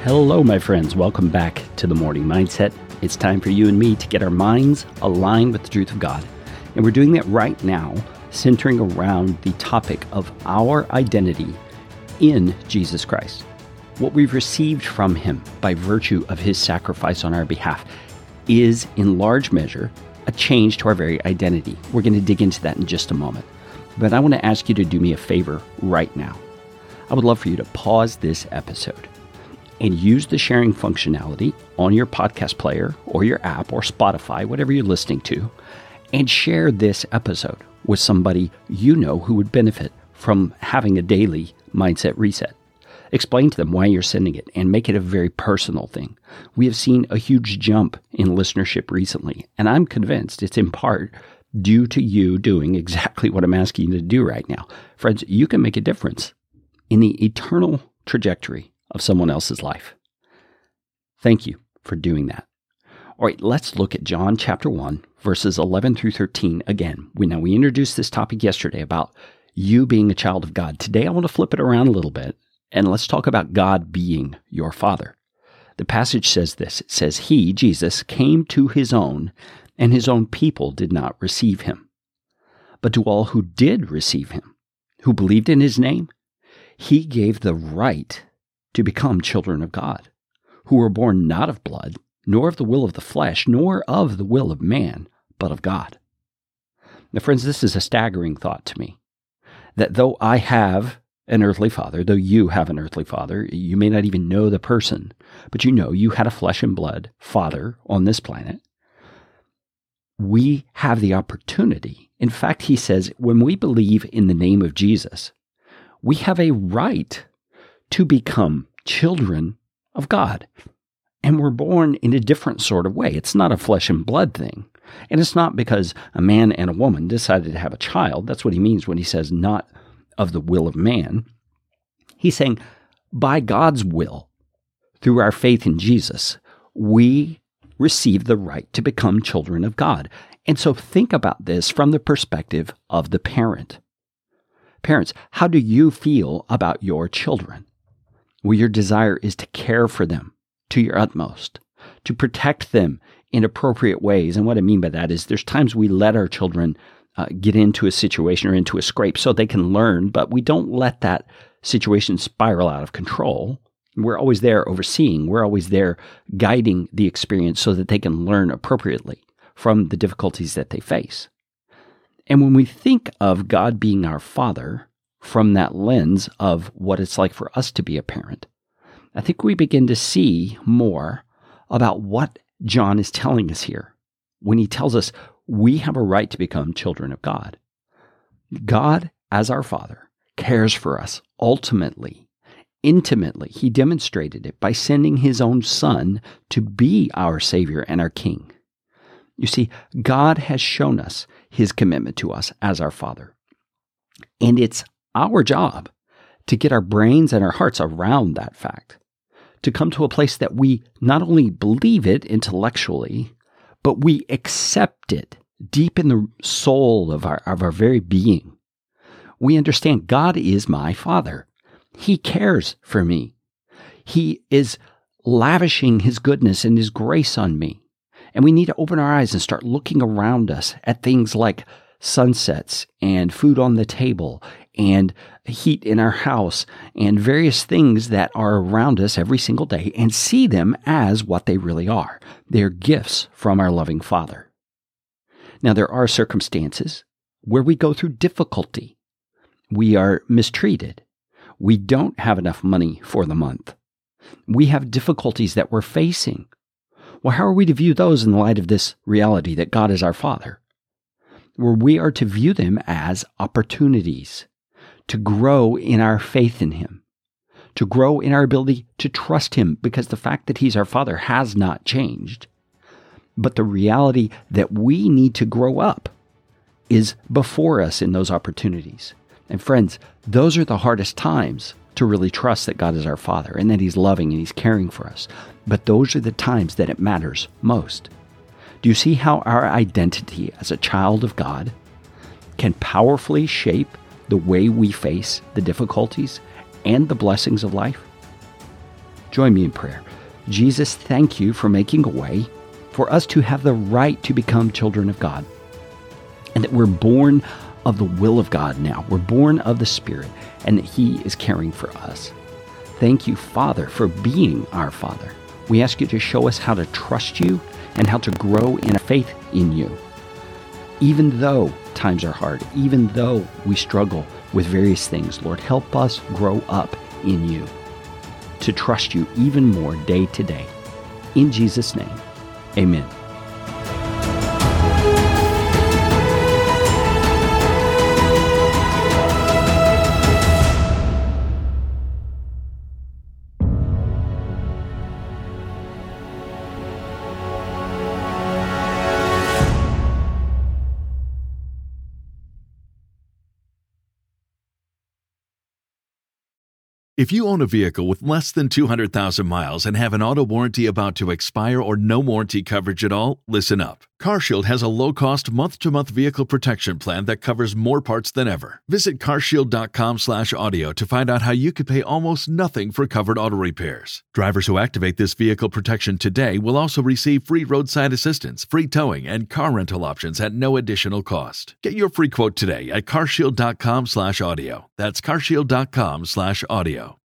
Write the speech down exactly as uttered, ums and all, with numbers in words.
Hello, my friends. Welcome back to The Morning Mindset. It's time for you and me to get our minds aligned with the truth of God. And we're doing that right now, centering around the topic of our identity in Jesus Christ. What we've received from Him by virtue of His sacrifice on our behalf is, in large measure, a change to our very identity. We're going to dig into that in just a moment. But I want to ask you to do me a favor right now. I would love for you to pause this episode and use the sharing functionality on your podcast player or your app or Spotify, whatever you're listening to, and share this episode with somebody you know who would benefit from having a daily mindset reset. Explain to them why you're sending it and make it a very personal thing. We have seen a huge jump in listenership recently, and I'm convinced it's in part due to you doing exactly what I'm asking you to do right now. Friends, you can make a difference in the eternal trajectory of someone else's life. Thank you for doing that. All right, let's look at John chapter one, verses eleven through thirteen again. We now we introduced this topic yesterday about you being a child of God. Today I want to flip it around a little bit and let's talk about God being your Father. The passage says this. It says, He, Jesus, came to His own, and His own people did not receive Him. But to all who did receive Him, who believed in His name, He gave the right to become children of God, who were born not of blood, nor of the will of the flesh, nor of the will of man, but of God. Now, friends, this is a staggering thought to me, that though I have an earthly father, though you have an earthly father, you may not even know the person, but you know you had a flesh and blood father on this planet. We have the opportunity. In fact, he says, when we believe in the name of Jesus, we have a right to become children of God. And we're born in a different sort of way. It's not a flesh and blood thing. And it's not because a man and a woman decided to have a child. That's what he means when he says not of the will of man. He's saying by God's will, through our faith in Jesus, we receive the right to become children of God. And so think about this from the perspective of the parent. Parents, how do you feel about your children? Well, your desire is to care for them to your utmost, to protect them in appropriate ways. And what I mean by that is there's times we let our children uh, get into a situation or into a scrape so they can learn, but we don't let that situation spiral out of control. We're always there overseeing. We're always there guiding the experience so that they can learn appropriately from the difficulties that they face. And when we think of God being our Father from that lens of what it's like for us to be a parent, I think we begin to see more about what John is telling us here when he tells us we have a right to become children of God. God, as our Father, cares for us ultimately, intimately. He demonstrated it by sending His own Son to be our Savior and our King. You see, God has shown us His commitment to us as our Father. And it's our job to get our brains and our hearts around that fact, to come to a place that we not only believe it intellectually, but we accept it deep in the soul of our, of our very being. We understand God is my Father. He cares for me. He is lavishing His goodness and His grace on me. And we need to open our eyes and start looking around us at things like sunsets and food on the table and heat in our house and various things that are around us every single day and see them as what they really are. They're gifts from our loving Father. Now, there are circumstances where we go through difficulty. We are mistreated. We don't have enough money for the month. We have difficulties that we're facing. Well, how are we to view those in the light of this reality that God is our Father? Where we are to view them as opportunities to grow in our faith in Him, to grow in our ability to trust Him, because the fact that He's our Father has not changed. But the reality that we need to grow up is before us in those opportunities. And friends, those are the hardest times to really trust that God is our Father and that He's loving and He's caring for us. But those are the times that it matters most. Do you see how our identity as a child of God can powerfully shape the way we face the difficulties and the blessings of life? Join me in prayer. Jesus, thank you for making a way for us to have the right to become children of God, and that we're born of the will of God now. We're born of the Spirit, and that He is caring for us. Thank you, Father, for being our Father. We ask you to show us how to trust you and how to grow in faith in you. Even though times are hard, even though we struggle with various things, Lord, help us grow up in you, to trust you even more day to day. In Jesus' name, amen. If you own a vehicle with less than two hundred thousand miles and have an auto warranty about to expire or no warranty coverage at all, listen up. CarShield has a low-cost month-to-month vehicle protection plan that covers more parts than ever. Visit carshield.com slash audio to find out how you could pay almost nothing for covered auto repairs. Drivers who activate this vehicle protection today will also receive free roadside assistance, free towing, and car rental options at no additional cost. Get your free quote today at carshield.com slash audio. That's carshield.com slash audio.